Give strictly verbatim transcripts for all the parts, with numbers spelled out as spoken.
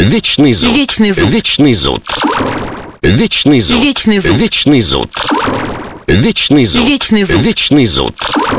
Вечный зуд. Вечный зуд. Вечный зуд. Вечный зуд. Вечный зуд. Вечный зуд. Вечный зуд. Вечный зуд. Вечный зуд.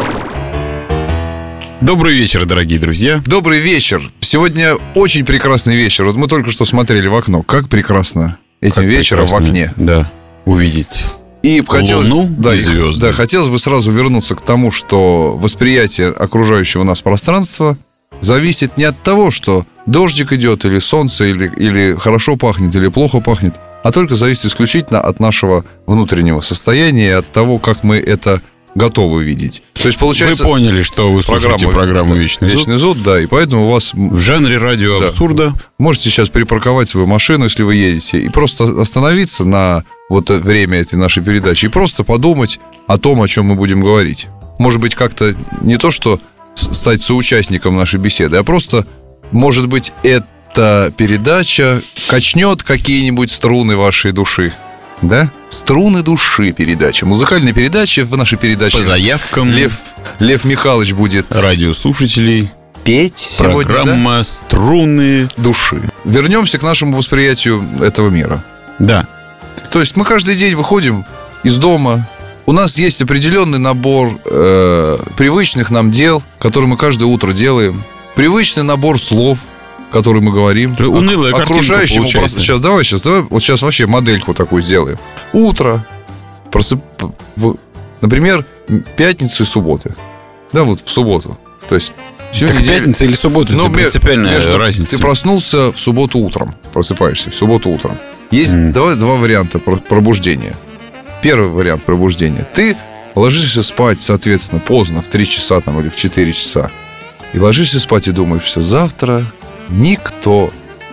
Добрый вечер, дорогие друзья. Добрый вечер. Сегодня очень прекрасный вечер. Вот мы только что смотрели в окно. Как прекрасно этим Как вечером прекрасно, в окне. Да, увидеть И хотелось, Луну да, и звезды. Да, хотелось бы сразу вернуться к тому, что восприятие окружающего нас пространства зависит не от того, что дождик идет, или солнце, или, или хорошо пахнет, или плохо пахнет, а только зависит исключительно от нашего внутреннего состояния и от того, как мы это готовы видеть. То есть, получается, Вы поняли, что вы слушаете программу да, «Вечный зуд». «Вечный зуд», да, и поэтому у вас... В жанре радио Да. абсурда. Можете сейчас припарковать свою машину, если вы едете, и просто остановиться на вот время этой нашей передачи и просто подумать о том, о чем мы будем говорить. Может быть, как-то не то, что стать соучастником нашей беседы, а просто, может быть, эта передача качнет какие-нибудь струны вашей души. Да? «Струны души» передача. Музыкальная передача в нашей передаче. По заявкам Лев, Лев Михайлович будет радиослушателей. петь сегодня, да? Программа «Струны Души. Вернемся к нашему восприятию этого мира. Да. То есть мы каждый день выходим из дома. У нас есть определенный набор э, привычных нам дел, которые мы каждое утро делаем. Привычный набор слов, которые мы говорим. Унылая Ок- картинка окружающему получается. просто. Сейчас давай, сейчас давай. Вот сейчас вообще модельку такую сделаем. Утро. Просып... в- Например, пятницы и субботы. Да, вот в субботу. То есть всю Так неделю. пятница или суббота, Ну, это ме- принципиальная между- разница. Ты проснулся в субботу утром. Просыпаешься в субботу утром. Есть Мгм. два, два варианта про- пробуждения. Первый вариант пробуждения. Ты ложишься спать, соответственно, поздно, в три часа там, или в четыре часа. И ложишься спать и думаешь, все, завтра никто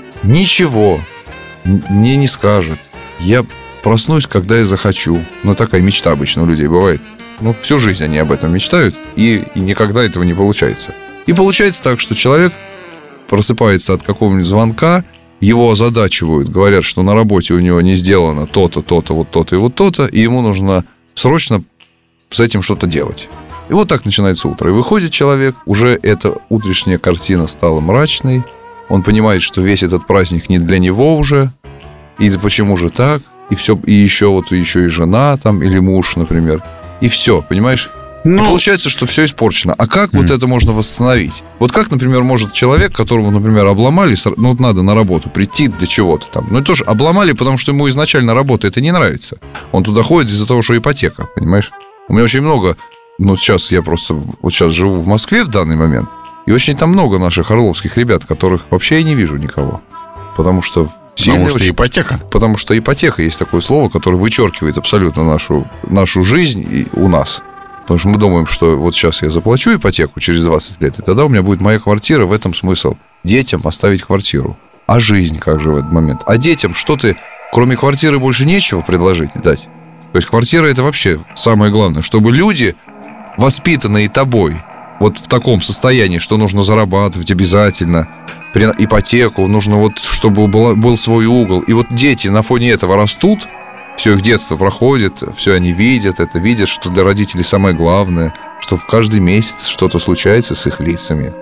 ничего м- мне не скажет. Я проснусь, когда я захочу. Ну, такая мечта обычно у людей бывает. Ну, всю жизнь они об этом мечтают, и, и никогда этого не получается. И получается так, что человек просыпается от какого-нибудь звонка, его озадачивают, говорят, что на работе у него не сделано то-то, то-то, вот то-то и вот то-то, и ему нужно срочно с этим что-то делать. И вот так начинается утро. И выходит человек, уже эта утренняя картина стала мрачной, он понимает, что весь этот праздник не для него уже, и почему же так, и все, и еще вот еще и жена там, или муж, например, и все, понимаешь? И Ну, получается, что все испорчено. А как вот Мгм. это можно восстановить? Вот как, например, может человек, которого, например, обломали, с- ну, вот надо на работу прийти для чего-то там. Ну, и тоже обломали, потому что ему изначально работа это не нравится. Он туда ходит из-за того, что ипотека, понимаешь? У меня очень много, ну, сейчас я просто, вот сейчас живу в Москве в данный момент, и очень там много наших орловских ребят, которых вообще я не вижу никого. Потому что сильно потому что очень- ипотека. Потому что ипотека есть такое слово, которое вычеркивает абсолютно нашу, нашу жизнь и у нас. Потому что мы думаем, что вот сейчас я заплачу ипотеку через двадцать лет, и тогда у меня будет моя квартира. В этом смысл. Детям оставить квартиру. А жизнь как же в этот момент? А детям что ты, кроме квартиры, больше нечего предложить, дать? То есть квартира – это вообще самое главное. Чтобы люди, воспитанные тобой, вот в таком состоянии, что нужно зарабатывать обязательно, при ипотеку, нужно вот, чтобы была, был свой угол. И вот дети на фоне этого растут, все их детство проходит, все они видят это, видят, что для родителей самое главное, что в каждый месяц что-то случается с их лицами.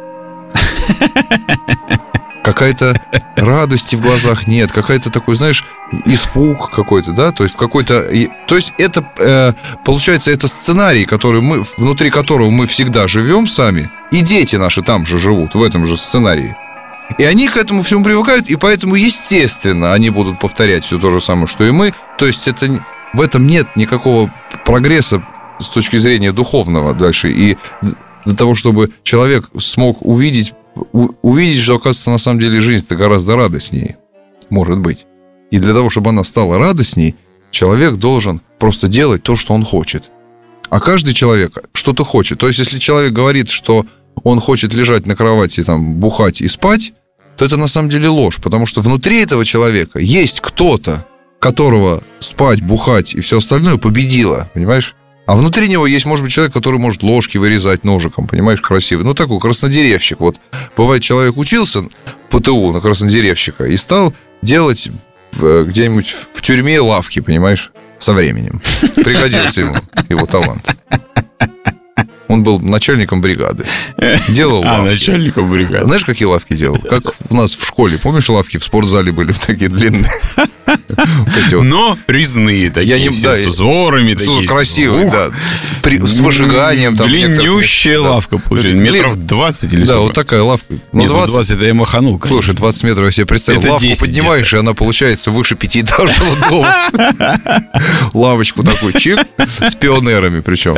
Какая-то радости в глазах нет, какая-то такой, знаешь, испуг какой-то, да, то есть в какой-то, и- то есть это э, получается это сценарий, который мы внутри которого мы всегда живем сами, и дети наши там же живут в этом же сценарии, и они к этому всему привыкают, и поэтому естественно они будут повторять все то же самое, что и мы, то есть это не- в этом нет никакого прогресса с точки зрения духовного дальше, и для того, чтобы человек смог увидеть у- увидеть, что, оказывается, на самом деле жизнь-то гораздо радостнее, может быть. И для того, чтобы она стала радостней, человек должен просто делать то, что он хочет. А каждый человек что-то хочет. То есть, если человек говорит, что он хочет лежать на кровати, там, бухать и спать, то это на самом деле ложь. Потому что внутри этого человека есть кто-то, которого спать, бухать и все остальное победило, понимаешь? А внутри него есть, может быть, человек, который может ложки вырезать ножиком, понимаешь, красивый. Ну, такой краснодеревщик. Вот бывает, человек учился в ПТУ на краснодеревщика и стал делать э, где-нибудь в тюрьме лавки, понимаешь, со временем. Пригодился ему его талант. Он был начальником бригады. Делал А, лавки. начальником бригады. Знаешь, какие лавки делал? Как у нас в школе. Помнишь, лавки в спортзале были такие длинные? Но резные такие, все с узорами. такие. Красивые, да. С выжиганием. Длиннющая лавка, получается. Метров двадцать или Да, сколько? вот такая лавка. Ну, двадцать это я маханул. Слушай, двадцать метров я себе представил. Это Лавку десять поднимаешь, и она получается выше пятиэтажного дома. Лавочку такую, чик, с пионерами причем.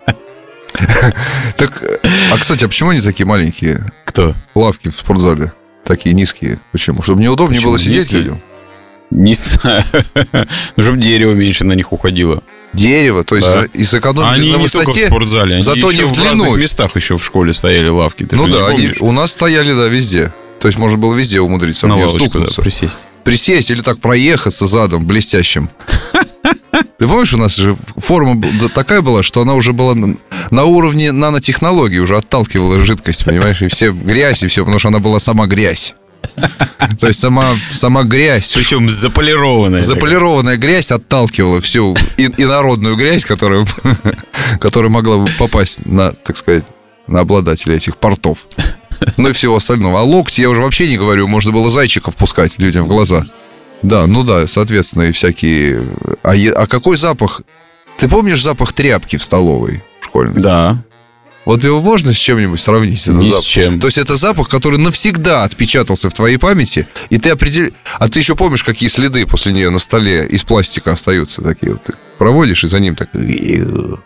Так, а, кстати, а почему они такие маленькие? Кто? Лавки в спортзале такие низкие. Почему? Чтобы неудобнее Почему было сидеть низкие? людям. Не знаю. Ну, чтобы дерево меньше на них уходило. Дерево, то есть Да. за- и сэкономили Они на не только в высоте. спортзале, они зато еще не в в длину. разных местах еще в школе стояли лавки. Ты Ну же не да, они помнишь? у нас стояли, да, везде. То есть можно было везде умудриться в На нее лавочку, да, стукнуться. присесть. Присесть или так проехаться задом блестящим. Ты помнишь, у нас же форма б- да, такая была, что она уже была на, на уровне нанотехнологий, уже отталкивала жидкость, понимаешь, и все грязь, и все, потому что она была сама грязь. То есть сама, сама грязь, Причем заполированная. заполированная грязь отталкивала всю и- инородную грязь, которая, которая могла бы попасть на, так сказать, на обладателя этих портов. Ну и всего остального. А локти, я уже вообще не говорю, можно было зайчиков пускать людям в глаза. Да, ну да, соответственно, и всякие... А, е- а какой запах? Ты помнишь запах тряпки в столовой школьной? Да. Вот его можно с чем-нибудь сравнить? Этот Ни с запах? чем. То есть это запах, который навсегда отпечатался в твоей памяти, и ты определ... А ты еще помнишь, какие следы после нее на столе из пластика остаются такие вот? Ты проводишь, и за ним так... Ну,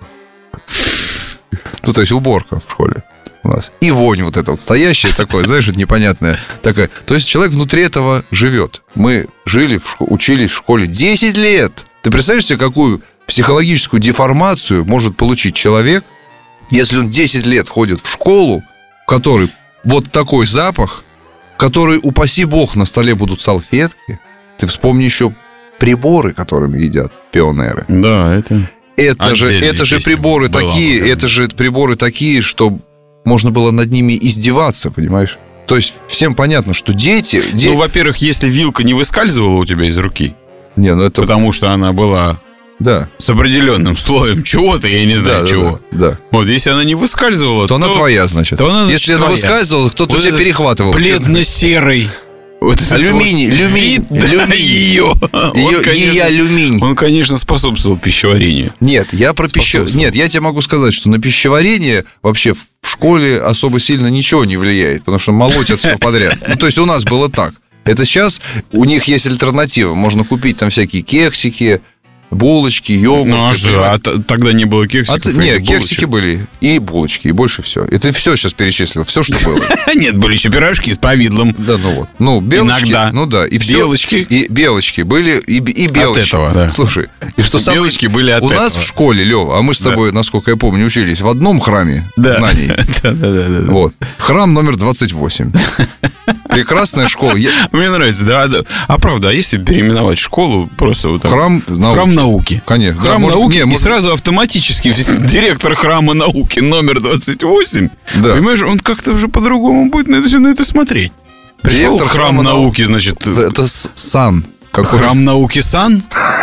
то есть уборка в школе у нас. И вонь вот эта вот стоящая такое, знаешь, это непонятная такая. То есть человек внутри этого живет. Мы жили, в шко... учились в школе десять лет. Ты представляешь себе, какую психологическую деформацию может получить человек, если он десять лет ходит в школу, в которой вот такой запах, в которой, упаси бог, на столе будут салфетки. Ты вспомни еще приборы, которыми едят пионеры. Да, это... Это же, Отдельная это же песня приборы была, такие, наверное. это же приборы такие, что можно было над ними издеваться, понимаешь? То есть всем понятно, что дети... де- Ну, во-первых, если вилка не выскальзывала у тебя из руки, Не, ну это... потому что она была Да. с определенным слоем чего-то, я не знаю да, чего. Да, да. Вот, если она не выскальзывала, То, она твоя, значит. то она, значит, Если она твоя. высказывала, кто-то Вот у тебя этот перехватывал. бледно-серый. Вот этот Алюминий, вот люминь, вид, да, люминь. ее. Ее, Он, конечно, ее алюминь. он, конечно, способствовал пищеварению. Нет, я про пищеварение. Способствовал. Нет, я тебе могу сказать, что на пищеварение вообще в школе особо сильно ничего не влияет, потому что молотят все подряд. Ну, то есть у нас было так. Это сейчас у них есть альтернатива. Можно купить там всякие кексики, булочки, йогурт. Ну, а что, а т- тогда не было А кексиков? ты- или не, булочек? кексики были и булочки, и больше все. И ты все сейчас перечислил, все, что было. Нет, были еще пирожки с повидлом. Да, ну вот. Ну, белочки. Иногда. Ну да, и все. Белочки. И белочки были, и, и белочки. этого, да. Слушай, и что самое... Белочки были от У нас этого. в школе, Лева, а мы с Да. тобой, насколько я помню, учились в одном храме Да. знаний. Да, да, да, да. Вот. Храм номер двадцать восемь. Прекрасная школа. Я- Мне нравится, да, да. А правда, а если переименовать школу просто вот так? Храм науки. Храм науки. Конечно. Храм Да, может- науки, не, и может- сразу автоматически директор храма науки номер двадцать восемь, Да. понимаешь, он как-то уже по-другому будет на это, всё на это смотреть. Пришел Директор храм храма нау- науки, значит, Это с- сан. Какой... храм науки сан,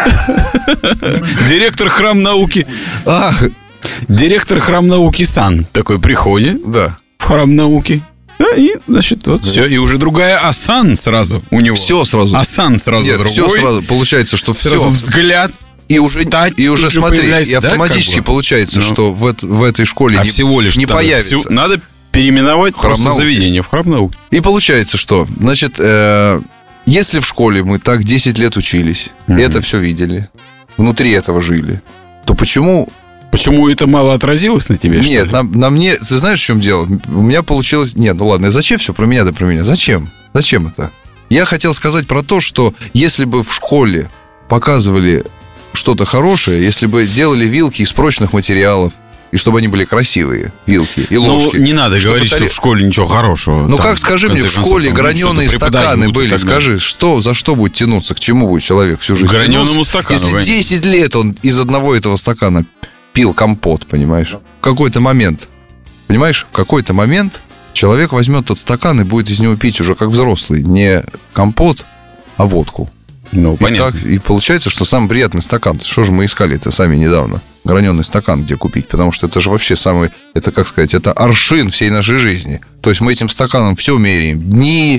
директор храм науки, Ах, директор храм науки сан такой приходит да. в храм науки, да, и, значит, вот все, и уже другая асан сразу у него. Все сразу. Асан сразу Нет, другой. все сразу. Получается, что Сразу все. взгляд. И уже, Встать, и уже тут же смотри, появляется, и да, автоматически как бы? получается, Ну. что в, эт- в этой школе А не, всего лишь не надо появится. всю- надо переименовать Храм просто науки. заведение в храм науки. И получается, что, значит, э, если в школе мы так десять лет учились, Мгм. это все видели, внутри этого жили, то почему... Почему это мало отразилось на тебе? что Нет, ли? на, на мне... Ты знаешь, в чем дело? У меня получилось... Нет, ну ладно, зачем все про меня да про меня? Зачем? Зачем это? Я хотел сказать про то, что если бы в школе показывали что-то хорошее, если бы делали вилки из прочных материалов, и чтобы они были красивые, вилки и Ну, ложки. не надо чтобы говорить, таре- что в школе ничего хорошего. Ну Там, как, скажи в мне, в конце концов, школе там граненые что-то стаканы преподают и были, так далее. скажи, что, за что будет тянуться, к чему будет человек всю жизнь К граненому тянуться, стакану, если конечно. десять лет он из одного этого стакана пил компот, понимаешь? В какой-то момент, понимаешь, в какой-то момент человек возьмет тот стакан и будет из него пить уже как взрослый, не компот, а водку. Ну, и, понятно. так, и получается, что самый приятный стакан. Что же мы искали это сами недавно? Граненый стакан где купить? Потому что это же вообще самый, это, как сказать, это аршин всей нашей жизни. То есть мы этим стаканом все меряем. Дни,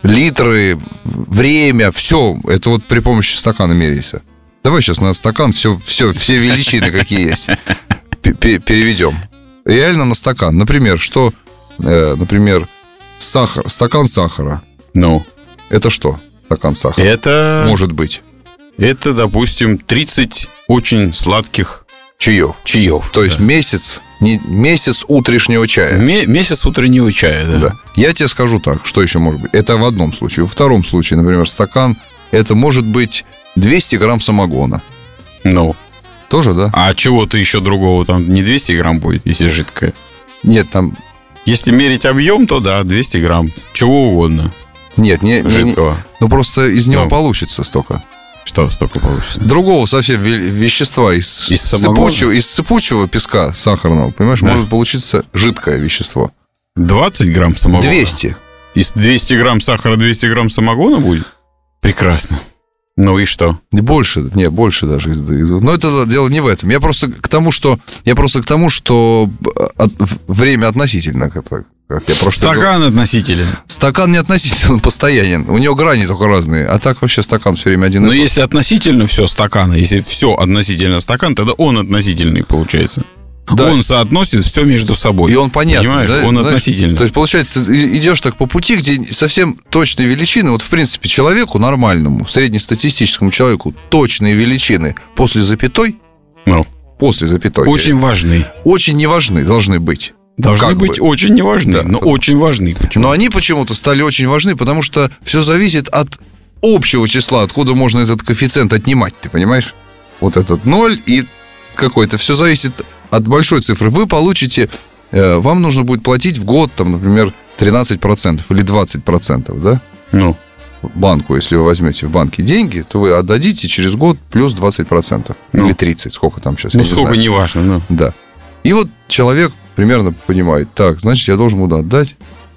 литры, время, все. Это вот при помощи стакана меряется. Давай сейчас на стакан все, все, все величины, какие есть, переведем. Реально на стакан. Например, что, например, сахар, стакан сахара. Ну. Это что? Стакан сахара. Это... Может быть. Это, допустим, тридцать очень сладких чаев. Чаев. То есть да. месяц, не, месяц утреннего чая. Ме- месяц утреннего чая, да. да. Я тебе скажу так, что еще может быть. Это в одном случае. Во втором случае, например, стакан, это может быть двести грамм самогона. Ну. Тоже, да? А чего-то еще другого там не двести грамм будет, если жидкое? Нет, там... Если мерить объем, то да, двести грамм. Чего угодно. Нет, не, не, жидкого. Не, ну просто из него ну. получится столько. Что столько получится? Другого совсем вещества из, из, сыпучего, из сыпучего песка сахарного, понимаешь, да. может получиться жидкое вещество. двадцать грамм самогона? двести. Из двести грамм сахара двести грамм самогона будет? Прекрасно. Ну и что? Больше, не, больше даже. Но это дело не в этом. Я просто к тому, что я просто к тому, что от, время относительно. Как я просто стакан говорю, относителен. Стакан не относителен, он постоянен. У него грани только разные. А так вообще стакан все время один и Но тот. если относительно все стакана, если все относительно стакан, тогда он относительный получается. Да. Он соотносит все между собой. И он понятный. Понимаешь, да? он Знаешь, относительный. То есть, получается, идешь так по пути, где совсем точные величины. Вот, в принципе, человеку нормальному, среднестатистическому человеку точные величины после запятой, ну. после запятой. Очень важны. Очень не важны, должны быть. Должны как быть бы. очень не важны, да. но очень важны. Почему? Но они почему-то стали очень важны, потому что все зависит от общего числа, откуда можно этот коэффициент отнимать, ты понимаешь? Вот этот ноль и какой-то. Все зависит от большой цифры. Вы получите, э, вам нужно будет платить в год, там, например, тринадцать процентов или двадцать процентов, да? Ну. Банку, если вы возьмете в банке деньги, то вы отдадите через год плюс двадцать процентов. Ну. Или тридцать, сколько там сейчас, ну, я не сколько, знаю. неважно. Ну. Да. И вот человек примерно понимает, так, значит, я должен буду отдать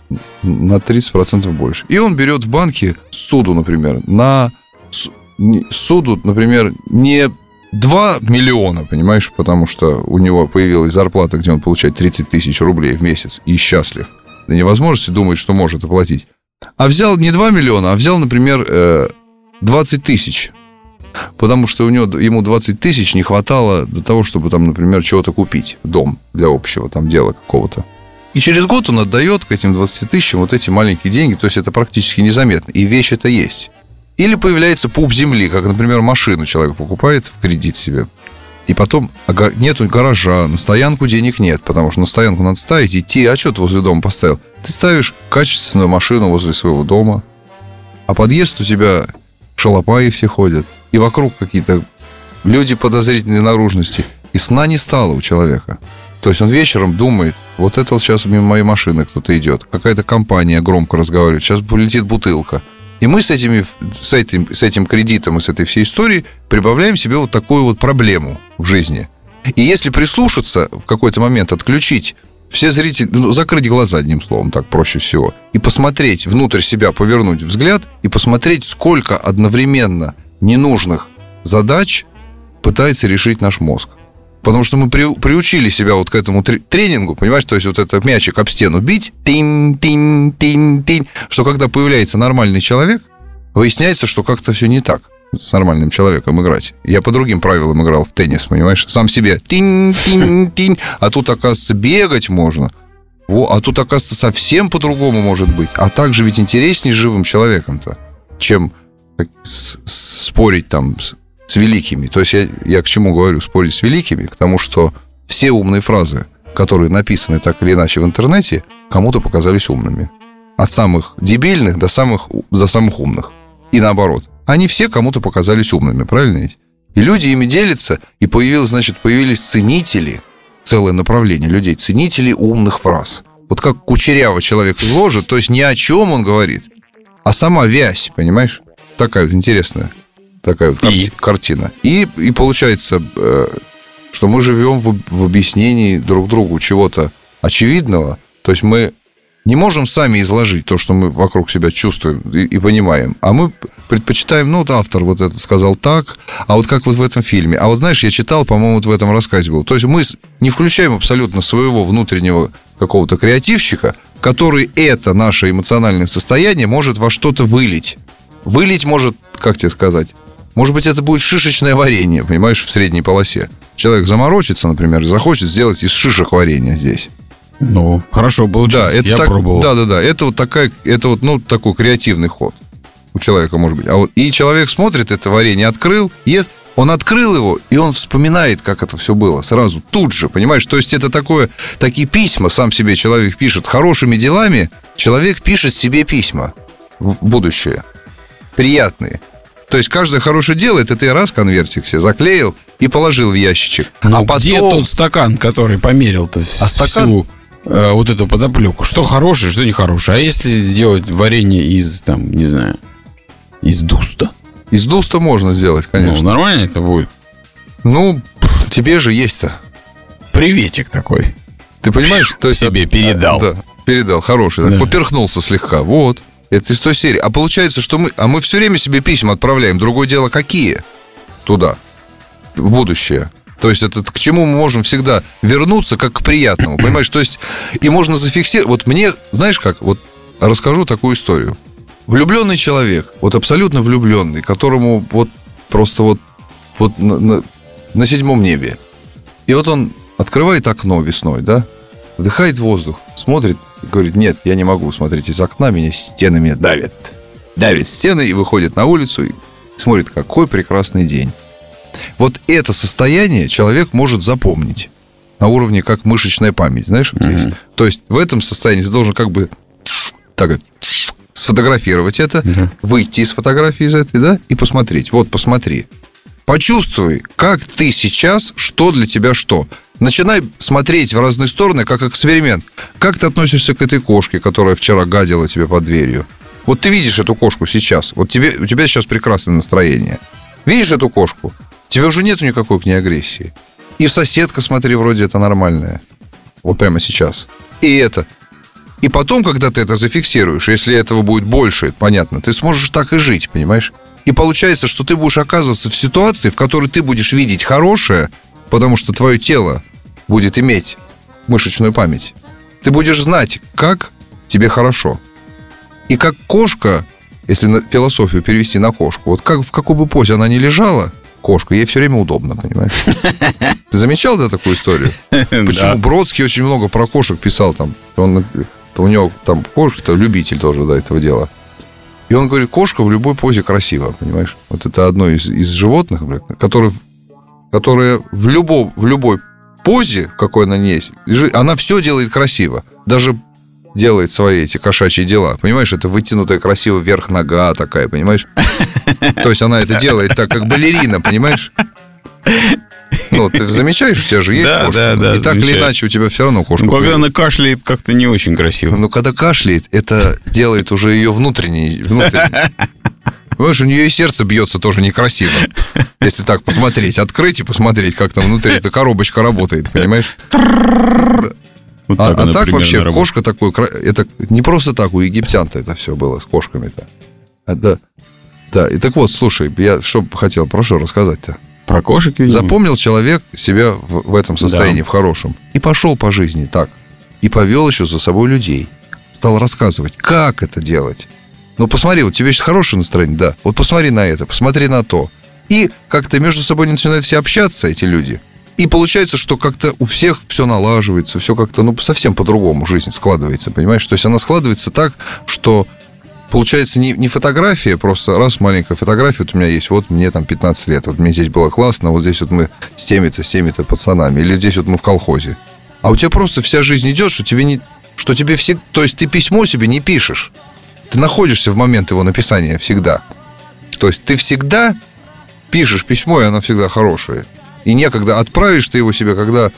на тридцать процентов больше. И он берет в банке суду, например, на суду, например, не два миллиона, понимаешь, потому что у него появилась зарплата, где он получает тридцать тысяч рублей в месяц и счастлив. До невозможности думает, что может оплатить. А взял не два миллиона, а взял, например, двадцать тысяч. Потому что у него, ему двадцать тысяч не хватало для того, чтобы, там, например, чего-то купить в дом для общего там дела какого-то. И через год он отдает к этим двадцати тысячам вот эти маленькие деньги, то есть это практически незаметно. И вещь это есть. Или появляется пуп земли, как, например, машину человек покупает в кредит себе. И потом нету гаража, на стоянку денег нет, потому что на стоянку надо ставить, идти. А что ты возле дома поставил? Ты ставишь качественную машину возле своего дома, а подъезд у тебя шалопаи все ходят. И вокруг какие-то люди подозрительной наружности. И сна не стало у человека. То есть он вечером думает, вот это вот сейчас мимо моей машины кто-то идет. Какая-то компания громко разговаривает. Сейчас полетит бутылка. И мы с, этими, с, этим, с этим кредитом и с этой всей историей прибавляем себе вот такую вот проблему в жизни. И если прислушаться, в какой-то момент отключить все зрители, ну, закрыть глаза, одним словом, так проще всего, и посмотреть внутрь себя, повернуть взгляд и посмотреть, сколько одновременно ненужных задач пытается решить наш мозг. Потому что мы при, приучили себя вот к этому тренингу, понимаешь, то есть вот этот мячик об стену бить, тинь, тинь, тинь, тинь, что когда появляется нормальный человек, выясняется, что как-то все не так с нормальным человеком играть. Я по другим правилам играл в теннис, понимаешь, сам себе тинь, тинь, тинь, а тут, оказывается, бегать можно, во, а тут, оказывается, совсем по-другому может быть. А также ведь интереснее с живым человеком-то, чем с, с, спорить там с, с великими. То есть я, я к чему говорю спорить с великими? К тому, что все умные фразы, которые написаны так или иначе в интернете, кому-то показались умными. От самых дебильных до самых, до самых умных. И наоборот. Они все кому-то показались умными, правильно ведь? И люди ими делятся, и появилось, значит, появились ценители, целое направление людей, ценители умных фраз. Вот как кучеряво человек изложит, то есть ни о чем он говорит, а сама вязь, понимаешь? Такая вот интересная такая вот карти- и? картина. И, и получается, э, что мы живем в, в объяснении друг другу чего-то очевидного. То есть мы не можем сами изложить то, что мы вокруг себя чувствуем и, и понимаем. А мы предпочитаем, ну, вот автор вот это сказал так, а вот как вот в этом фильме. А вот, знаешь, я читал, по-моему, вот в этом рассказе был. То есть мы не включаем абсолютно своего внутреннего какого-то креативщика, который это наше эмоциональное состояние может во что-то вылить. Вылить может, как тебе сказать, может быть, это будет шишечное варенье, понимаешь, в средней полосе. Человек заморочится, например, и захочет сделать из шишек варенье здесь. Ну, хорошо получилось, да, это я так, пробовал. Да, да, да, это вот такая, это вот, ну, такой креативный ход у человека, может быть. А вот и человек смотрит это варенье, открыл, ест, он открыл его, и он вспоминает, как это все было сразу, тут же, понимаешь? То есть это такое, такие письма сам себе человек пишет. Хорошими делами человек пишет себе письма в будущее, приятные. То есть каждое хорошее дело, это ты раз конвертик себе заклеил и положил в ящичек. Ну, а потом... где тот стакан, который померил-то а всю стакан... э, вот эту подоплеку? Что хорошее, что нехорошее? А если сделать варенье из, там, не знаю, из дуста? Из дуста можно сделать, конечно. Ну, нормально это будет? Ну, тебе же есть-то. Приветик такой. Ты понимаешь, то есть... Себе передал. Да, передал, хороший. Так, Да. поперхнулся слегка, вот. Это из той серии. А получается, что мы... А мы все время себе письма отправляем. Другое дело, какие? Туда. В будущее. То есть это к чему мы можем всегда вернуться, как к приятному. Понимаешь? То есть и можно зафиксировать... Вот мне, знаешь как, вот расскажу такую историю. Влюбленный человек, вот абсолютно влюбленный, которому вот просто вот, вот на, на, на седьмом небе. И вот он открывает окно весной, да? Вдыхает воздух, смотрит и говорит: нет, я не могу смотреть из окна, меня стены меня давят. Давит стены и выходит на улицу и смотрит, какой прекрасный день. Вот это состояние человек может запомнить на уровне как мышечная память, знаешь? Вот mm-hmm. То есть в этом состоянии ты должен как бы так сфотографировать это, mm-hmm. выйти из фотографии из этой, да, и посмотреть. Вот, посмотри. Почувствуй, как ты сейчас, что для тебя что. Начинай смотреть в разные стороны, как эксперимент. Как ты относишься к этой кошке, которая вчера гадила тебе под дверью? Вот ты видишь эту кошку сейчас. Вот тебе, у тебя сейчас прекрасное настроение. Видишь эту кошку? Тебе уже нету никакой к ней агрессии. И соседка, смотри, вроде это нормальная. Вот прямо сейчас. И это. И потом, когда ты это зафиксируешь, если этого будет больше, понятно, ты сможешь так и жить, понимаешь? И получается, что ты будешь оказываться в ситуации, в которой ты будешь видеть хорошее, потому что твое тело будет иметь мышечную память. Ты будешь знать, как тебе хорошо. И как кошка, если на философию перевести на кошку, вот как, в какой бы позе она ни лежала, кошка, ей все время удобно, понимаешь? Ты замечал, да, такую историю? Почему Бродский очень много про кошек писал там? Он, у него там кошка, любитель тоже, да, этого дела. И он говорит, кошка в любой позе красива, понимаешь? Вот это одно из, из животных, которое, которое в, любом, в любой позе, в какой она не есть, она все делает красиво. Даже делает свои эти кошачьи дела. Понимаешь, это вытянутая красиво вверх нога такая, понимаешь? То есть она это делает так, как балерина, понимаешь? Ну, ты замечаешь, у тебя же есть да, кошка. Да, да, и так замечаю. или иначе у тебя все равно кошка. Ну, когда она кашляет, как-то не очень красиво. Ну, когда кашляет, это делает уже ее внутренний. внутренний. Понимаешь, у нее и сердце бьется тоже некрасиво. Если так посмотреть, открыть и посмотреть, как там внутри эта коробочка работает, понимаешь? Вот так а, а так вообще кошка такой... Это не просто так, у египтян-то это все было с кошками-то. А, да, да. И так вот, слушай, я что хотел, про что рассказать-то? Про кошек, видимо. Запомнил человек себя в, в этом состоянии, да. В хорошем. И пошел по жизни так. И повел еще за собой людей. Стал рассказывать, как это делать. Ну, посмотри, вот тебе сейчас хорошее настроение, да. Вот посмотри на это, посмотри на то. И как-то между собой начинают все общаться, эти люди. И получается, что как-то у всех все налаживается, все как-то, ну, совсем по-другому жизнь складывается, понимаешь? То есть она складывается так, что получается не, не фотография, просто раз маленькая фотография вот у меня есть, вот мне там пятнадцать лет, вот мне здесь было классно, вот здесь вот мы с теми-то, с теми-то пацанами, или здесь вот мы в колхозе. А у тебя просто вся жизнь идет, что тебе не... Что тебе все... То есть ты письмо себе не пишешь. Ты находишься в момент его написания всегда. То есть ты всегда пишешь письмо, и оно всегда хорошее. И некогда отправишь ты его себе, когда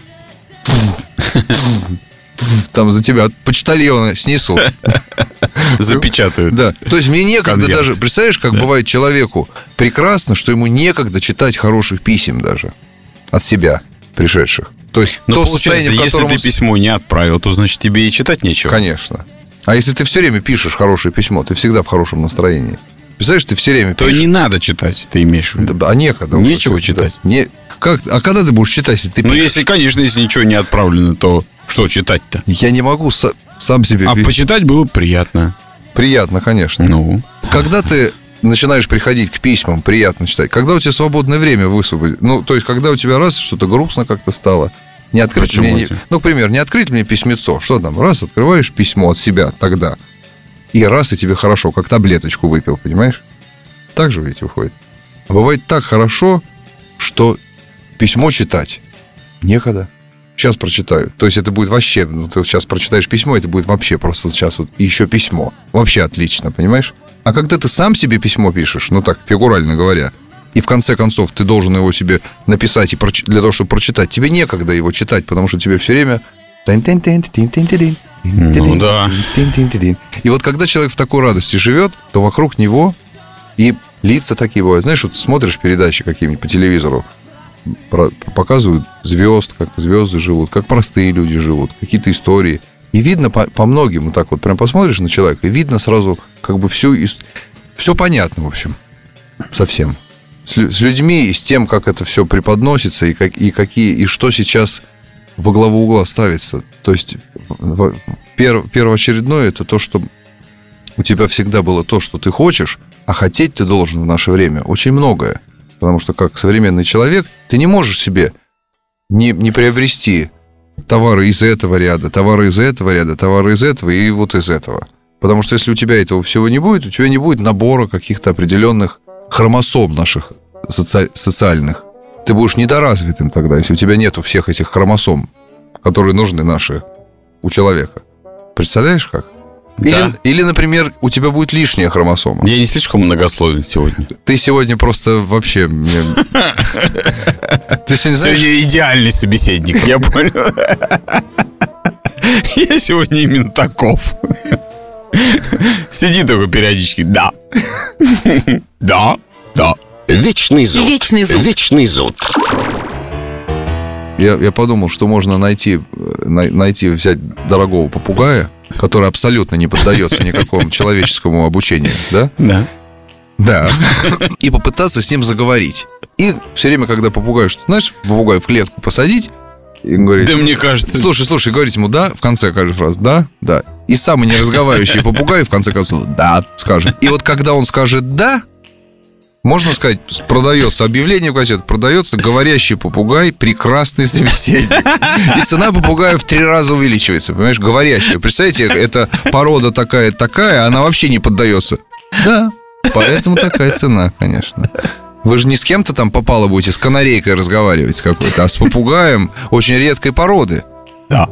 там за тебя почтальона снесут. Запечатают. Да. То есть мне некогда даже... Представляешь, как бывает человеку прекрасно, что ему некогда читать хороших писем даже от себя пришедших. То есть но то состояние, в котором... Если ты письмо не отправил, то значит тебе и читать нечего. Конечно. А если ты все время пишешь хорошее письмо, ты всегда в хорошем настроении. Представляешь, ты все время То пишешь. не надо читать, ты имеешь в виду. Да, а некогда. Нечего уже, читать. Да, не... как... А когда ты будешь читать, если ты Ну, пишешь? если, конечно, если ничего не отправлено, то что читать-то? Я не могу с... сам себе... А почитать было приятно. Приятно, конечно. Ну. Когда ты начинаешь приходить к письмам, приятно читать. Когда у тебя свободное время высвободить. Ну, то есть, когда у тебя раз что-то грустно как-то стало. Не открыть Почему мне... это? Ну, к примеру, не открыть мне письмецо. Что там? Раз, открываешь письмо от себя тогда. И раз, и тебе хорошо, как таблеточку выпил, понимаешь? Так же ведь выходит. А бывает так хорошо, что письмо читать некогда. Сейчас прочитаю. То есть это будет вообще... Ну, ты сейчас прочитаешь письмо, это будет вообще просто сейчас вот еще письмо. Вообще отлично, понимаешь? А когда ты сам себе письмо пишешь, ну так, фигурально говоря, и в конце концов ты должен его себе написать и проч... для того, чтобы прочитать, тебе некогда его читать, потому что тебе все время... Ну да. И вот когда человек в такой радости живет, то вокруг него и лица такие бывают. Знаешь, вот смотришь передачи какие-нибудь по телевизору, про- показывают звезд, как звезды живут, как простые люди живут, какие-то истории. И видно по, по многим, вот так вот прям посмотришь на человека, и видно сразу как бы всю... ис- Все понятно, в общем, совсем. С, лю- с людьми и с тем, как это все преподносится, и, как, и, какие, и что сейчас во главу угла ставится. То есть в- пер- первоочередное это то, что у тебя всегда было то, что ты хочешь, а хотеть ты должен в наше время очень многое. Потому что как современный человек ты не можешь себе не, не приобрести товары из этого ряда, товары из этого ряда, товары из этого и вот из этого. Потому что если у тебя этого всего не будет, у тебя не будет набора каких-то определенных хромосом наших соци- социальных. Ты будешь недоразвитым тогда, если у тебя нету всех этих хромосом, которые нужны наши у человека. Представляешь, как? Или, Да. или, например, у тебя будет лишняя хромосома. Я не слишком многословен сегодня. Ты сегодня просто вообще... мне- Ты сегодня знаешь... Сегодня идеальный собеседник, я понял. Я сегодня именно таков. Сиди только периодически. Да. Да. Да. Вечный зуд. Вечный зуд. Вечный зуд. Я, я подумал, что можно найти, э, най- найти, взять дорогого попугая, который абсолютно не поддается никакому человеческому обучению, да? Да. Да. И попытаться с ним заговорить. И все время, когда попугай, что знаешь, попугай в клетку посадить, и говорит... Да мне кажется... Слушай, слушай, говорить ему «да» в конце каждой фразы «да», «да». И самый неразговаривающий попугай в конце концов «да» скажет. И вот когда он скажет «да», можно сказать, продается объявление в газете, продается говорящий попугай, прекрасный собеседник. И цена попугая в три раза увеличивается, понимаешь, говорящий. Представляете, это порода такая-такая, она вообще не поддается. Да, поэтому такая цена, конечно. Вы же не с кем-то там попало будете, с канарейкой разговаривать какой-то, а с попугаем очень редкой породы. Да.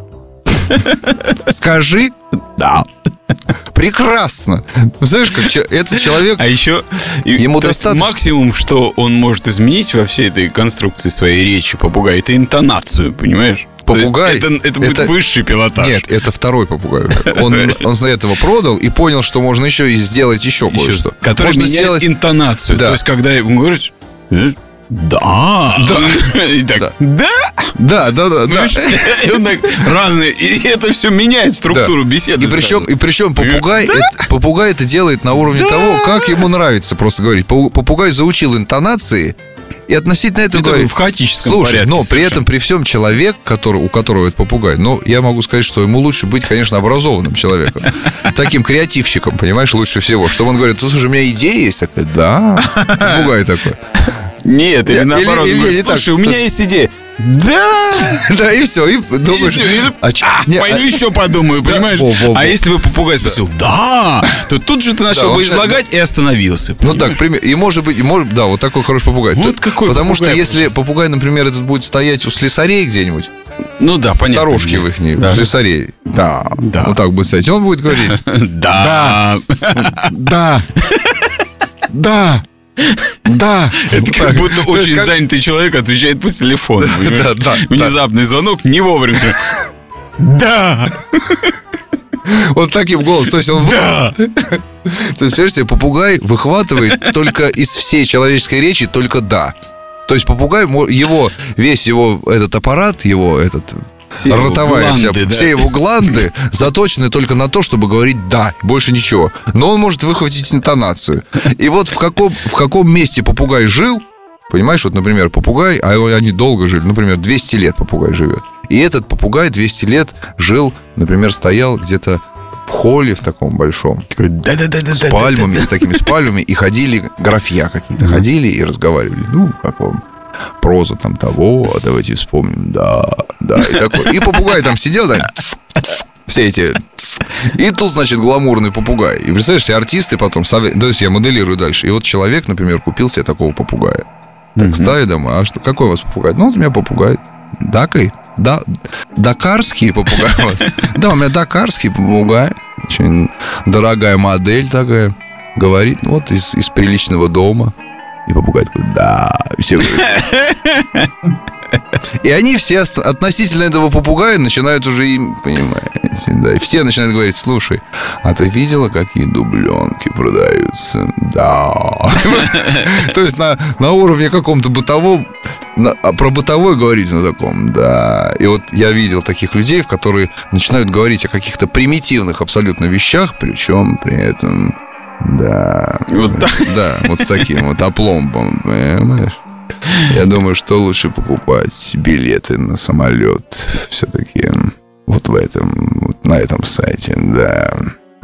Скажи «да». Прекрасно. Знаешь, как че- этот человек... А еще Ему то есть достаточно- максимум, что он может изменить во всей этой конструкции своей речи попугай, это интонацию, понимаешь? То есть Попугай это, это будет это- высший пилотаж. Нет, это второй попугай. Он, он за этого продал и понял, что можно еще и сделать еще, Еще, кое-что. который можно меняет сделать... интонацию. Да. То есть, когда ему говоришь, «Э, да, да, и так, Да. да, Да, да, да, да. понимаешь? И он так разные, и это все меняет структуру беседы. И причем, сразу. и причем попугай, Да? это, попугай это делает на уровне того, как ему нравится просто говорить. Пау- Попугай заучил интонации и относительно этого Это говорит. в хаотическом Слушай, порядке но при совершенно. этом, при всем человек, который, у которого это попугай, ну, я могу сказать, что ему лучше быть, конечно, образованным человеком. Таким креативщиком, понимаешь, лучше всего. Чтобы он говорит, слушай, у меня идея есть такая. Да, попугай такой. Нет, или Или- наоборот, или- он говорит, или так. слушай, у меня есть идея. Да! Да, и все, и думаешь... И всё, и- а ч- А, не, пойду а- еще подумаю, Да, понимаешь? во, во, во. А если бы попугай спросил «да», то тут же ты начал он бы щас- излагать и остановился. Ну понимаешь? так, пример. И может быть, и может, да, вот такой хороший попугай. Вот Тут- какой Потому что попугай если получился. попугай, например, этот будет стоять у слесарей где-нибудь, Ну да, понятно. сторожки в их, Да. у слесарей. Да. Да. Вот так будет стоять. И он будет говорить: Да. да, да, да. Это Вот как так. будто То есть очень как- занятый человек отвечает по телефону. понимаешь? да, да, Внезапный звонок, не вовремя. Да. Вот таким голосом. То есть он... Да. То есть, представляешь себе, попугай выхватывает только из всей человеческой речи только «да». То есть попугай, мо- его, весь его этот аппарат, его этот Все ротовая гланды, вся, да. все его гланды заточены только на то, чтобы говорить «да», больше ничего. Но он может выхватить интонацию. И вот в каком, в каком месте попугай жил, понимаешь, вот, например, попугай, а они долго жили, например, двести лет попугай живет. И этот попугай двести лет жил, например, стоял где-то в холле в таком большом, с пальмами, с такими с пальмами, и ходили графья какие-то, ходили и разговаривали. Ну, как вам проза там того, давайте вспомним, да, да, и такой. И попугай там сидел, да, все эти... И тут, значит, гламурный попугай. И представляешь, все артисты потом... То есть я моделирую дальше. И вот человек, например, купил себе такого попугая. Так mm-hmm. ставит дома. А что, какой у вас попугай? Ну, вот у меня попугай. Дакает. Да, дакарский попугай у вас. Да, у меня дакарский попугай. Очень дорогая модель такая. Говорит, вот из, из приличного дома. И попугай такой, да. И все говорят. И они все относительно этого попугая начинают уже им, понимаете, да, и все начинают говорить: слушай, а ты видела, какие дубленки продаются? Да. То есть на, на уровне каком-то бытовом, на, про бытовой говорить на таком, да. И вот я видел таких людей, которые начинают говорить о каких-то примитивных абсолютно вещах, причем при этом, да, вот так. Да, вот с таким вот опломбом, понимаешь? Я думаю, что лучше покупать билеты на самолет все-таки вот в этом, вот на этом сайте, да.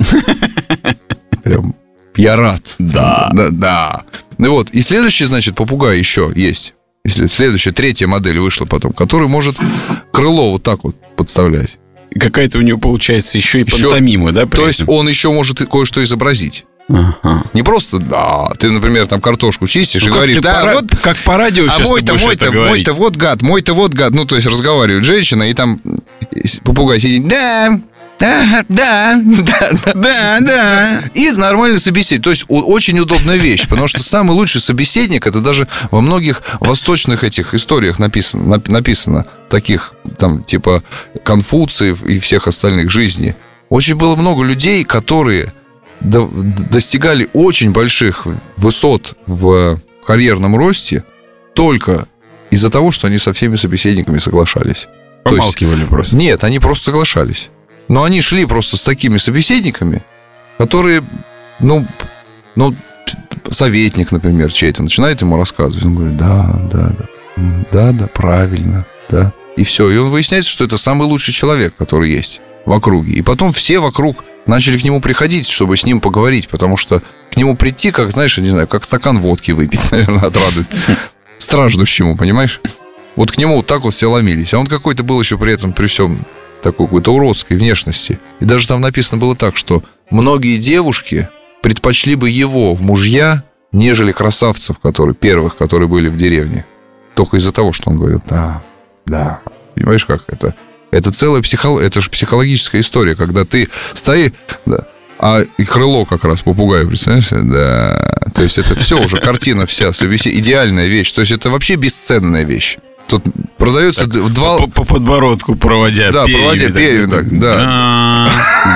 Прям я рад. Да. Да, да. Ну вот, и следующий, значит, попугай еще есть. Если следующая, третья модель вышла потом, который может крыло вот так вот подставлять. И какая-то у него получается еще и Еще- пантомима, да? при То есть этом? он еще может и кое-что изобразить. Ага. Не просто, да, ты, например, там картошку чистишь Ну, и как говоришь, ты да, по ра- вот как по радио а сейчас ты мой-то, будешь мой-то, это говорить. мой-то вот гад, мой-то вот гад. Ну, то есть разговаривает женщина, и там попугай сидит, да, да, да, да, да, да. И нормально собеседник. То есть у- очень удобная вещь, потому что самый лучший собеседник, это даже во многих восточных этих историях написано, нап- написано таких, там, типа Конфуциев и всех остальных жизней. Очень было много людей, которые до- достигали очень больших высот в карьерном росте только из-за того, что они со всеми собеседниками соглашались. То есть- Помалкивали просто. Нет, они просто соглашались. Но они шли просто с такими собеседниками, которые, ну, ну советник, например, чей-то начинает ему рассказывать. Он говорит, да, да, да, м, да, да, правильно, да. И все. И он выясняется, что это самый лучший человек, который есть в округе. И потом все вокруг начали к нему приходить, чтобы с ним поговорить, потому что к нему прийти, как, знаешь, я не знаю, как стакан водки выпить, наверное, от радости. Страждущему, понимаешь? Вот к нему вот так вот все ломились. А он какой-то был еще при этом, при всем такой какой-то уродской внешности. И даже там написано было так, что многие девушки предпочли бы его в мужья, нежели красавцев, которые, первых, которые были в деревне. Только из-за того, что он говорил, да, да. Понимаешь, как это? Это целая психо... это же психологическая история, когда ты стоишь, да, а и крыло как раз попугаю, представляешь? Да. То есть это все уже картина вся, собесед- идеальная вещь. То есть это вообще бесценная вещь. Тут продается Так, д- два... По, по подбородку проводя Да, перьями, проводя перьями так, да.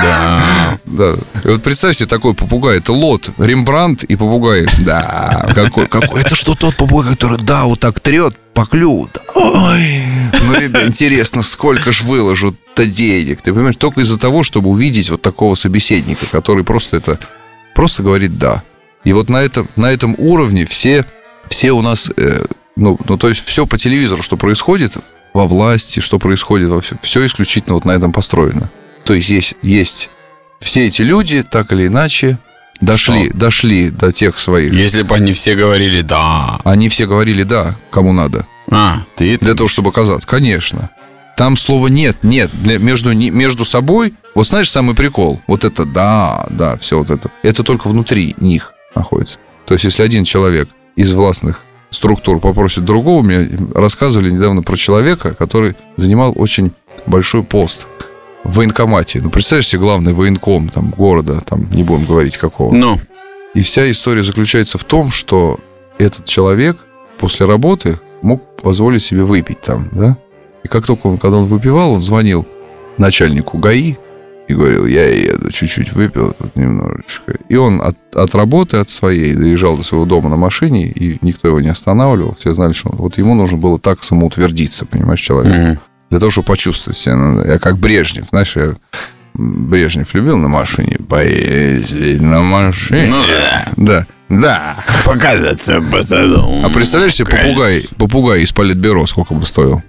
Да. Да. И вот представь себе такой попугай. Это лот, Рембрандт и попугай. Да, какой, какой. Это что тот попугай, который, да, вот так трет по клюву. Да. Ой, ну, ребят, интересно, сколько ж выложу-то денег. Ты понимаешь, только из-за того, чтобы увидеть вот такого собеседника, который просто это, просто говорит «да». И вот на этом, на этом уровне все, все у нас, э, ну, ну, то есть все по телевизору, что происходит во власти, что происходит во всем, все исключительно вот на этом построено. То есть есть, есть все эти люди, так или иначе, дошли, Что? дошли до тех своих. Если бы они все говорили «да». Они все говорили «да», кому надо. А, ты это... Для того, чтобы оказаться. Конечно. Там слова «нет», «нет». Для, между, не- между собой, вот знаешь, самый прикол, вот это «да», «да», все вот это, это только внутри них находится. То есть, если один человек из властных структур попросит другого, мне рассказывали недавно про человека, который занимал очень большой пост в военкомате. Ну, представляешь себе, главный военком там, города, там, не будем говорить какого. Ну, И вся история заключается в том, что этот человек после работы мог позволить себе выпить там, да? И как только он, когда он выпивал, он звонил начальнику ГАИ и говорил, я еду, чуть-чуть выпил тут немножечко. И он от, от работы, от своей, доезжал до своего дома на машине, и никто его не останавливал. Все знали, что он, вот ему нужно было так самоутвердиться, понимаешь, человек. мгм. Для того, чтобы почувствовать себя. Ну, я как Брежнев, знаешь, я Брежнев любил на машине поездить на машине. Ну да. Да. Да. Покататься по саду. А представляешь себе, попугай, попугай из политбюро сколько бы стоил?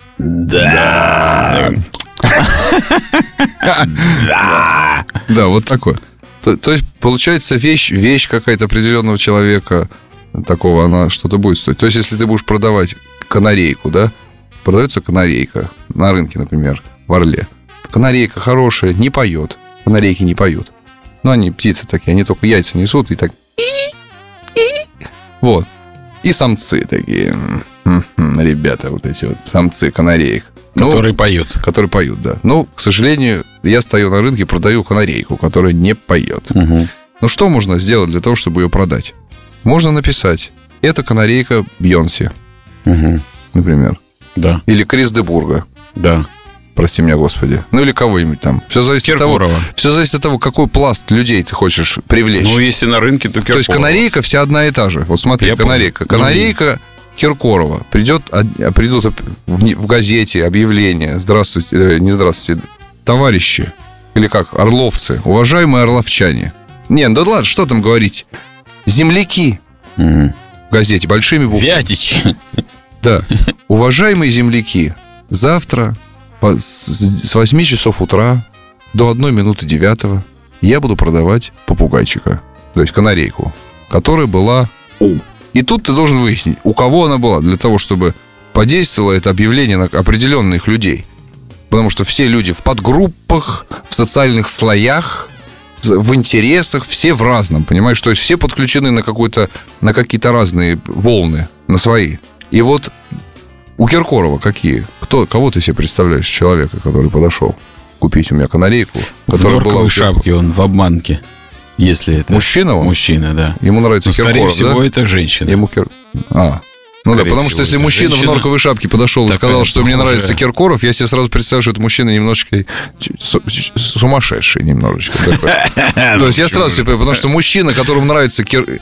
Да. Да. Да, вот такое. То, то есть, получается, вещь, вещь какая-то определенного человека, такого, она что-то будет стоить. То есть, если ты будешь продавать канарейку, да, продается канарейка на рынке, например, в Орле. Канарейка хорошая, не поет. Канарейки не поют. Ну, они птицы такие, они только яйца несут и так... Вот. И самцы такие. Ребята, вот эти вот самцы канареек. Которые ну, поют. Которые поют, да. Но, к сожалению, я стою на рынке, продаю канарейку, которая не поет. Угу. Ну, что можно сделать для того, чтобы ее продать? Можно написать: это канарейка Бейонсе, угу. например. Да. Или Крис де Бурга. Да. Прости меня, Господи. Ну, или кого-нибудь там. Все зависит Киркорова. от того, все зависит от того, какой пласт людей ты хочешь привлечь. Ну, если на рынке, то Киркорова. То есть канарейка вся одна и та же. Вот смотри, Я канарейка. понял. Канарейка Киркорова. Придет, придут в, в газете объявление: здравствуйте, э, не здравствуйте, товарищи, или как, орловцы, уважаемые орловчане. Не, ну да ладно, что там говорить? Земляки. Угу. В газете большими буквами. Вятич. Да. Уважаемые земляки, завтра с восьми часов утра до одной минуты девятого я буду продавать попугайчика, то есть канарейку, которая была у. И тут ты должен выяснить, у кого она была, для того, чтобы подействовало это объявление на определенных людей. Потому что все люди в подгруппах, в социальных слоях, в интересах, все в разном, понимаешь? То есть все подключены на, какой-то, на какие-то разные волны, на свои. И вот у Киркорова какие? Кто, кого ты себе представляешь, человека, который подошел купить у меня канарейку? В норковой шапке он, в обманке. Если это... Мужчина он? Мужчина, да. Ему нравится Но, Киркоров, скорее всего, да? это женщина. Ему Кир... А, ну Скорее да, потому что всего, если это мужчина женщина. в норковой шапке подошел и Такая сказал, что мне похожая. нравится Киркоров, я себе сразу представляю, что это мужчина немножечко сумасшедший немножечко. То есть я сразу себе понимаю, потому что мужчина, которому нравится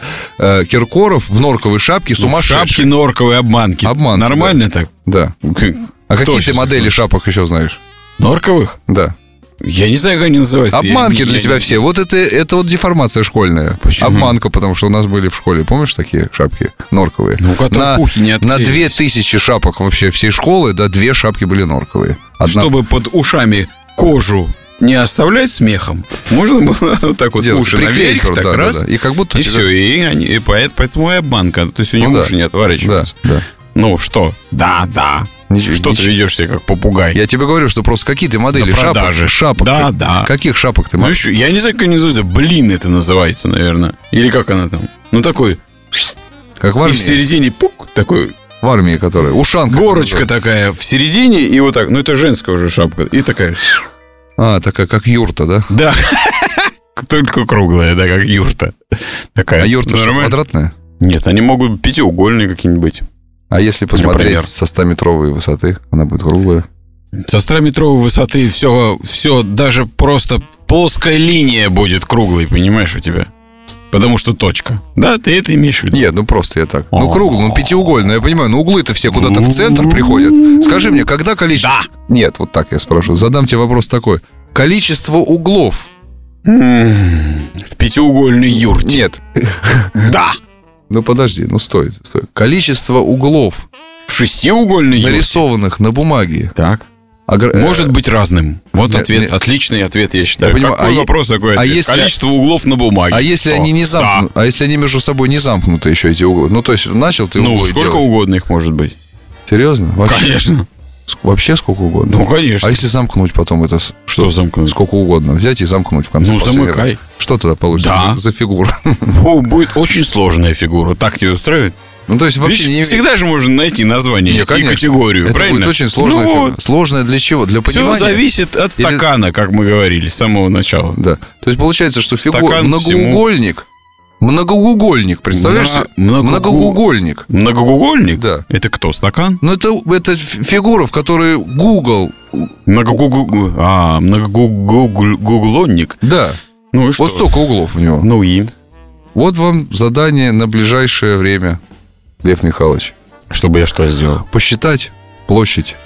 Киркоров в норковой шапке, В шапке сумасшедший. норковой обманки. Обманки, Нормально так? Да. А Кто какие ты сейчас модели слышит? шапок еще знаешь? Норковых? Да. Я не знаю, как они называются. Обманки Я- для я тебя не- все. Вот это, это вот деформация школьная. Почему? Обманка, потому что у нас были в школе, помнишь, такие шапки норковые? Ну, у которых на, ухи не на отклеились. две тысячи шапок вообще всей школы, да, две шапки были норковые. Одна Чтобы под ушами кожу не оставлять смехом, можно было вот так вот делать, уши приклеить, наверх, да, так да, раз, да. И как будто и тебя- все, и, они, и поэт- поэтому и обманка. То есть у него Ну да. уши не Да, отворачиваются. да. Ну, что? Да, да. Ничего- Что ты ничего. ведешь себя как попугай? Я тебе говорю, что просто какие ты модели На шапок, продаже. шапок. Да, ты- да. Каких шапок ты Ну, можешь? еще, я не знаю, как они называются. Блин, это называется, наверное. Или как она там? Ну, такой. Как в И армии. в середине пук, такой В армии, которая. Ушанка. горочка такая в середине, и вот так. Ну, это женская уже шапка. И такая. А, такая, как юрта, да? Да. Только круглая, да, как юрта. Такая. А юрта что, Нормально? квадратная? Нет, они могут пятиугольные какие-нибудь быть. А если посмотреть Например. со ста-метровой высоты, она будет круглая. Со ста-метровой высоты все, все, даже просто плоская линия будет круглой, понимаешь, у тебя. Потому что точка. Да, ты это имеешь в виду? Нет, ну просто я так. Ну, О. круглый, ну, пятиугольный, я понимаю. Ну, углы-то все куда-то в центр приходят. Скажи мне, когда количество... Да. Нет, вот так я спрашиваю. Задам тебе вопрос такой. Количество углов. М, В пятиугольной юрте. Нет. Да. Ну, подожди, ну, стой, стой. Количество углов, В шестиугольной юрте. нарисованных на бумаге. Так. огр- Может быть разным. Вот Нет, ответ, нет. отличный ответ, я считаю. Я понимаю, Какой а е- вопрос такой а ответ? если- Количество углов на бумаге. А если О, они не да. замкнуты? А если они между собой не замкнуты еще, эти углы? Ну, то есть, начал ты Ну, углы сколько делать. угодно их может быть. Серьезно? Вообще? Конечно. Ск- Вообще сколько угодно? Ну, конечно. А если замкнуть потом это... с- Что замкнуть? Сколько угодно. Взять и замкнуть в конце. Ну, последнего. замыкай. Что тогда получится Да. за, за фигура? О, будет очень сложная фигура. Так тебе устраивает? Ну, то есть, вообще Видишь, не... всегда же можно найти название Не, и конечно. категорию, Это правильно? будет очень сложная Ну, фигура. вот. Сложная для чего? Для Все понимания? зависит от Или- стакана, как мы говорили с самого начала. Да. То есть, получается, что фигура... Стакан Многоугольник. Многоугольник. Представляешь Мна- себе? многоугол- Многоугольник. Многоугольник? Да. Это кто, стакан? Ну, это, это ф- фигура, в которой Google... Многогугл... А, многогуглонник. Да. Ну и что? Вот столько углов у него. Ну и? Вот вам задание на ближайшее время, Лев Михайлович. Чтобы я что сделал? Посчитать площадь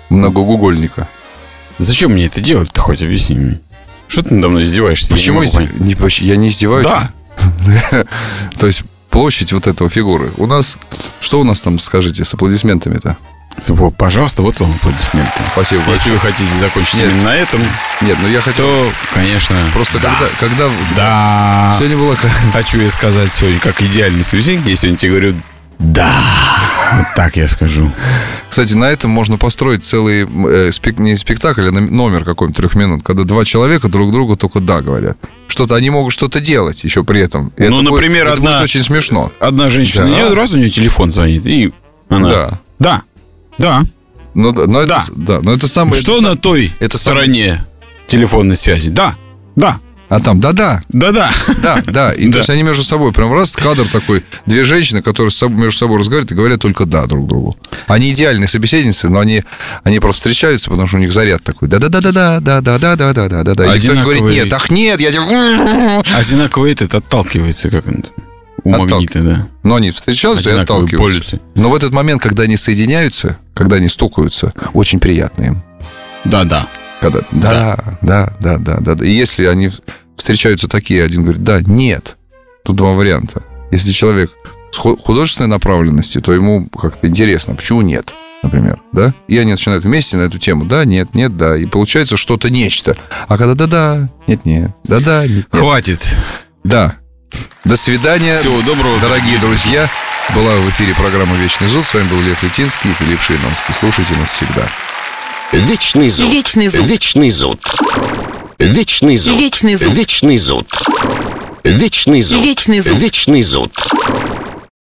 многоугольника. Зачем мне это делать-то, хоть объясни мне? Что ты надо мной издеваешься? Почему? Я не, Не, я не издеваюсь. Да. То есть площадь вот этого фигуры. У нас... Что у нас там, скажите, с аплодисментами-то? Пожалуйста, вот вам аплодисменты. Спасибо большое. Если вы хотите закончить Нет. именно на этом, Нет, ну я хотел... то, конечно... Просто да. когда... когда... Да. Сегодня было... Хочу я сказать сегодня, как идеальный собеседник, я сегодня тебе говорю «да». Вот так я скажу. Кстати, на этом можно построить целый э, спек... не спектакль, а номер какой-нибудь трех минут, когда два человека друг другу только «да» говорят. Что-то они могут что-то делать еще при этом. И ну, это например, будет, одна... это будет очень смешно. Одна женщина Да. идет, раз у нее телефон звонит, и она... Да. Да. Да. Но, но Да. это, да, но это самое... Что это на сам- той это стороне телефонной связи? Да. Да. А там да-да, Да-да. да, да. И Да. то есть они между собой прям раз, кадр такой, две женщины, которые с собой- между собой разговаривают и говорят только «да» друг другу. Они идеальные собеседницы, но они, они просто встречаются, потому что у них заряд такой. Да-да-да-да-да-да-да-да-да-да-да. И никто не говорит Одинаковый- «нет, ах, нет, я тебе...» Одинаково этот отталкивается, как он у Отталки- магнита, да. Но они встречаются и Одинаковые отталкиваются. полюсы. Но в этот момент, когда они соединяются, когда они стукаются, очень приятно им. Да-да. Когда, да, да, да, да, да, да. И если они встречаются такие, один говорит, да, нет. Тут два варианта. Если человек с ху- художественной направленности, то ему как-то интересно, почему нет, например, да? И они начинают вместе на эту тему, да, нет, нет, да. И получается что-то нечто. А когда да-да, нет-нет, да-да, нет-нет. Хватит. Да. До свидания. Всего доброго. Дорогие друзья, была в эфире программа «Вечный зуд». С вами был Лев Летинский и Филипп Шейновский. Слушайте нас всегда. Вечный зуд. Вечный зуд. Вечный зуд. Вечный зуд. Вечный зуд. Вечный зуд. Вечный зуд. Вечный зуд. Вечный зуд.